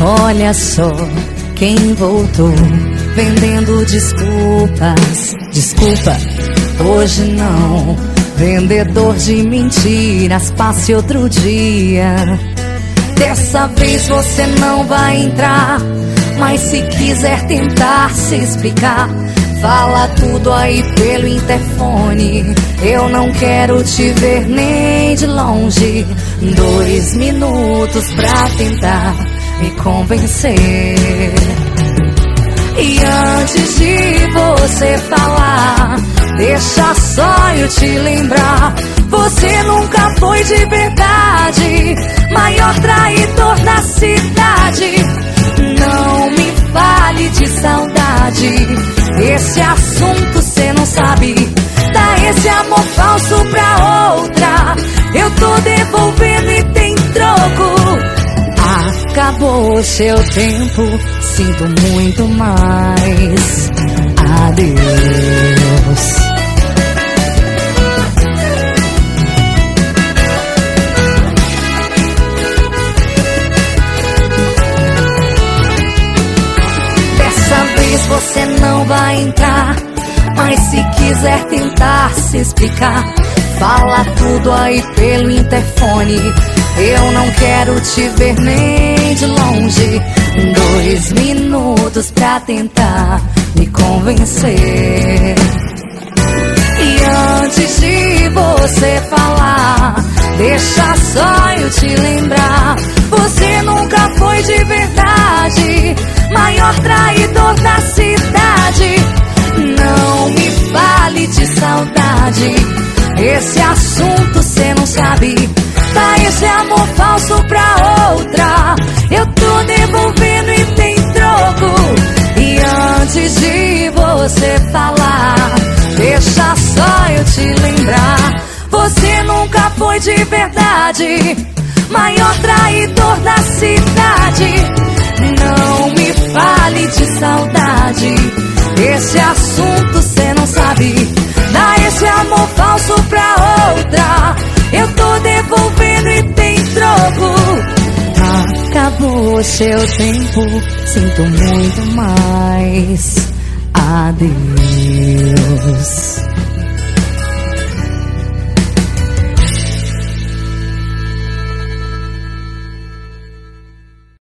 Olha só quem voltou, vendendo desculpas. Desculpa, hoje não. Vendedor de mentiras, passe outro dia. Dessa vez você não vai entrar, mas se quiser tentar se explicar, fala tudo aí pelo interfone. Eu não quero te ver nem de longe. 2 minutos pra tentar me convencer. E antes de você falar, deixa só eu te lembrar, você nunca foi de verdade, maior traidor da cidade. Não me fale de saudade, esse assunto cê não sabe. Dá esse amor falso pra outra, eu tô devolvendo e tem troco. Acabou seu tempo, sinto muito mais. Adeus. Dessa vez você não vai entrar, mas se quiser tentar se explicar, fala tudo aí pelo interfone. Eu não quero te ver nem de longe. 2 minutos pra tentar me convencer. E antes de você falar, deixa só eu te lembrar, você nunca foi de verdade, maior traidor da cidade. Não me fale de saudade, esse assunto cê não sabe. Dá esse amor falso pra outra, eu tô devolvendo e tem troco. E antes de você falar, deixa só eu te lembrar, você nunca foi de verdade, maior traidor da cidade. Não me fale de saudade, esse assunto cê não sabe. Dá esse amor falso pra outra, eu tô devolvendo e tem troco. Acabou seu tempo, sinto muito mais. Adeus.